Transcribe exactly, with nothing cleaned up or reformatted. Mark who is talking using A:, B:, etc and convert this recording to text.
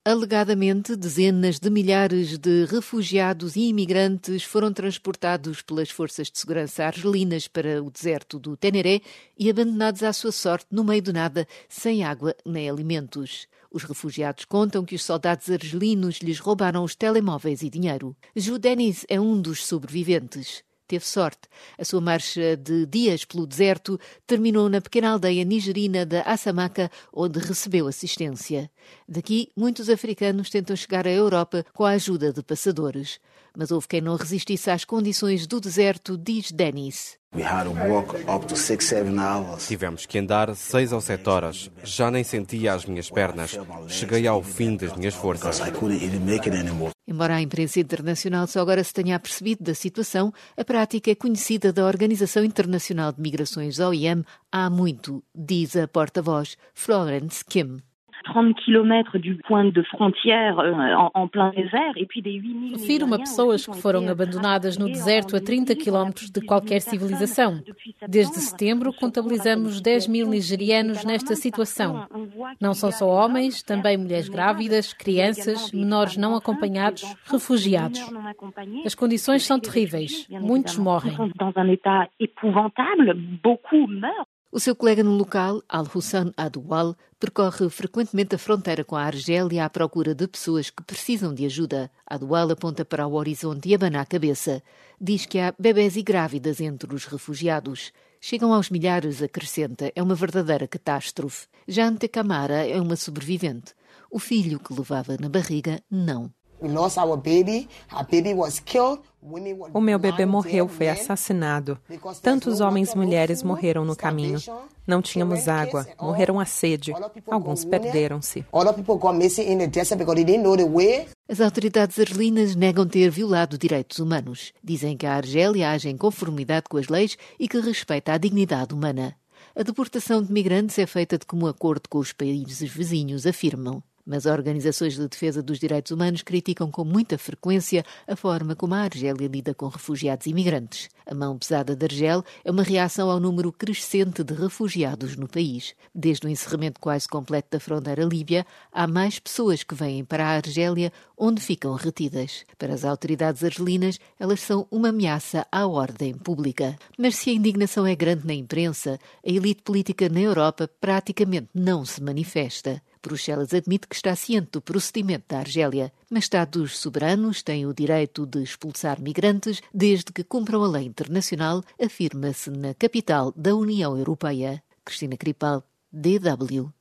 A: Alegadamente, dezenas de milhares de refugiados e imigrantes foram transportados pelas forças de segurança argelinas para o deserto do Tenéré e abandonados à sua sorte no meio do nada, sem água nem alimentos. Os refugiados contam que os soldados argelinos lhes roubaram os telemóveis e dinheiro. Ju Denis é um dos sobreviventes. Teve sorte. A sua marcha de dias pelo deserto terminou na pequena aldeia nigerina da Assamaka, onde recebeu assistência. Daqui, muitos africanos tentam chegar à Europa com a ajuda de passadores. Mas houve quem não resistisse às condições do deserto, diz Denis.
B: Tivemos que andar seis ou sete horas. Já nem sentia as minhas pernas. Cheguei ao fim das minhas forças.
A: Embora a imprensa internacional só agora se tenha apercebido da situação, a prática é conhecida da Organização Internacional de Migrações, O I M, há muito, diz a porta-voz Florence Kim.
C: Refiro-me a pessoas que foram abandonadas no deserto a trinta quilómetros de qualquer civilização. Desde setembro, contabilizamos dez mil nigerianos nesta situação. Não são só homens, também mulheres grávidas, crianças, menores não acompanhados, refugiados. As condições são terríveis. Muitos morrem.
A: O seu colega no local, Al-Hussan Adoual, percorre frequentemente a fronteira com a Argélia à procura de pessoas que precisam de ajuda. Adoual aponta para o horizonte e abana a cabeça. Diz que há bebés e grávidas entre os refugiados. Chegam aos milhares, acrescenta. É uma verdadeira catástrofe. Jante Camara é uma sobrevivente. O filho que levava na barriga, não.
D: O meu bebê morreu, foi assassinado. Tantos homens e mulheres morreram no caminho. Não tínhamos água, morreram à sede. Alguns perderam-se.
A: As autoridades argelinas negam ter violado direitos humanos. Dizem que a Argélia age em conformidade com as leis e que respeita a dignidade humana. A deportação de migrantes é feita de comum acordo com os países vizinhos, afirmam. Mas organizações de defesa dos direitos humanos criticam com muita frequência a forma como a Argélia lida com refugiados e imigrantes. A mão pesada da Argel é uma reação ao número crescente de refugiados no país. Desde o encerramento quase completo da fronteira líbia, há mais pessoas que vêm para a Argélia, onde ficam retidas. Para as autoridades argelinas, elas são uma ameaça à ordem pública. Mas se a indignação é grande na imprensa, a elite política na Europa praticamente não se manifesta. Bruxelas admite que está ciente do procedimento da Argélia, mas Estados soberanos têm o direito de expulsar migrantes desde que cumpram a lei internacional, afirma-se na capital da União Europeia. Cristina Cripal, D W.